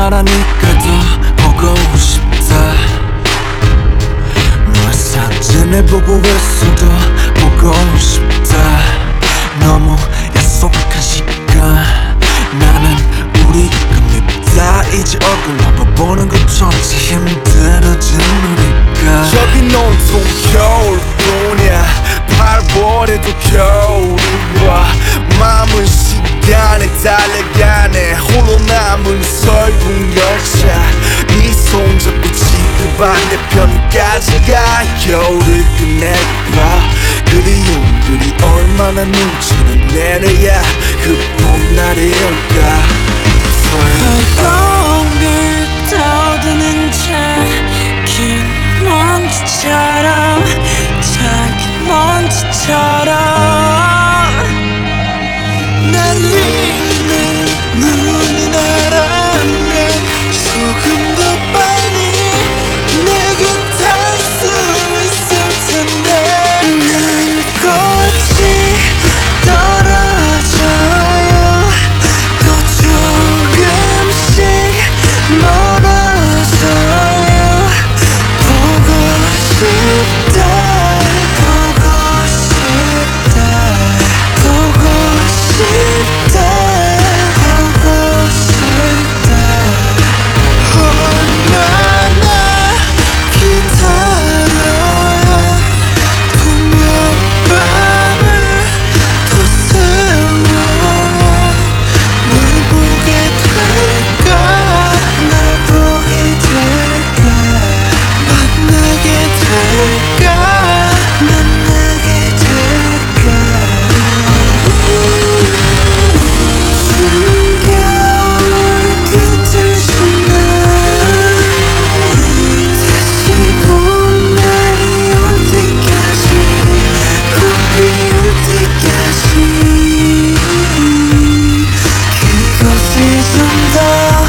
말하니까 더 보고 싶다. 너의 사진을 보고 있어도 보고 싶다. 너무 약속한 시간 나는 우리가 밉다. 이제 얼굴 한번 보는 것조차 힘들어진 우리가. 여긴 온통 겨울뿐이야. 8월에도 겨울이 와. 마음은 시간에 달려가네. 홀로 남은 설국 열차. 네 손잡고 지구 반대편까지 가. 겨울을 끝내봐. 그리움들이 얼마나 눈치를 내려야 그 봄날이 올까. 봄을 떠드는 작은 먼지처럼 작은 먼지처럼 날리는 눈이 날아내 조금 더 빨리 내겐 닿을 수 있을 텐데 난 꽃이 떨어져요. 또 조금씩 멀어져요. 보고 싶다 보고 싶다 보고 싶다 보고 싶다. 얼마나 기다려야 분명 밤을 더 세워야 널 보게 될까. 날 보게 될까. 만나게 될까. 만나게 될까. 숨겨올 끝을 지나 다시 봄 날이 올 때까지 꽃이 올 때까지 그곳에 좀 더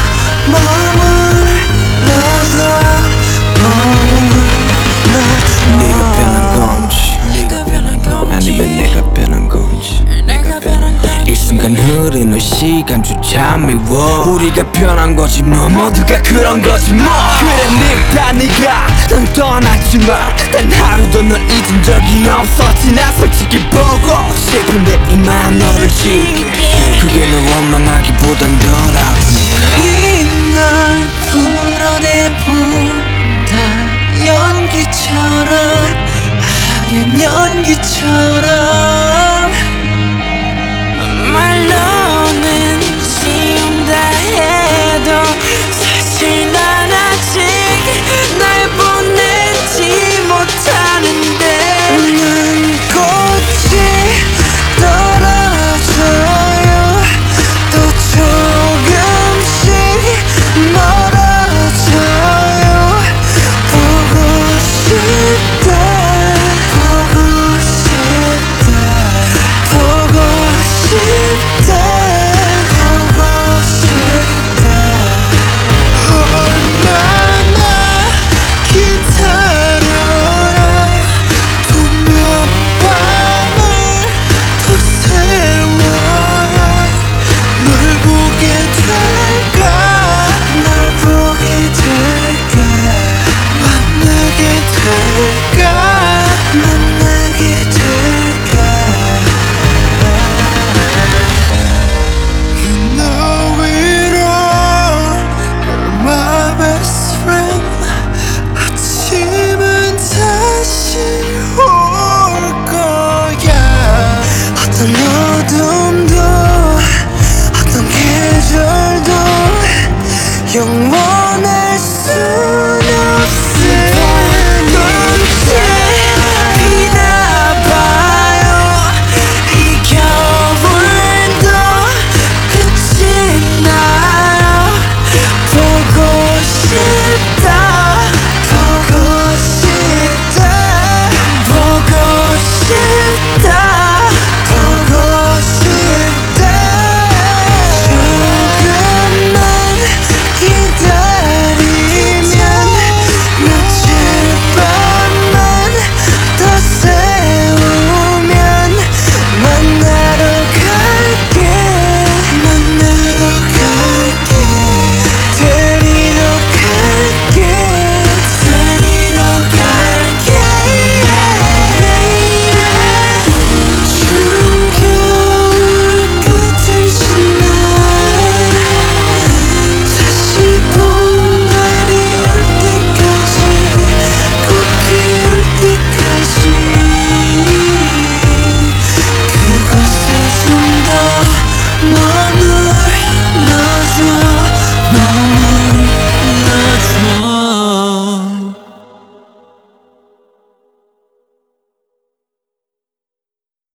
네가 변한 건지 아니면 내가 변한 건지. 이 순간 흐르는 시간조차 미워. 우리가 변한 거지 뭐. 모두가 그런 거지 뭐. 그래 네가 난 떠났지만 단 하루도 널 잊은 적이 없었지. 나 솔직히 보고 싶은데 이만 너를 지키게. 그게 널 원망하기보단 덜 아프니 이날 풀어내본다. 연기처럼 하얀 연기처럼